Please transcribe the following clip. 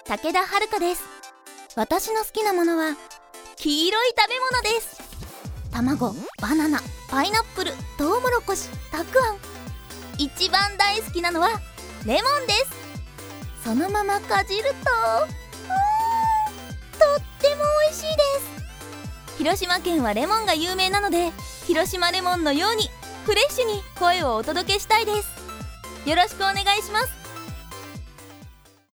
武田遥です。私の好きなものは黄色い食べ物です。卵、バナナ、パイナップル、トウモロコシ、たくあん。一番大好きなのはレモンです。そのままかじるととっても美味しいです。広島県はレモンが有名なので、広島レモンのようにフレッシュに声をお届けしたいです。よろしくお願いします。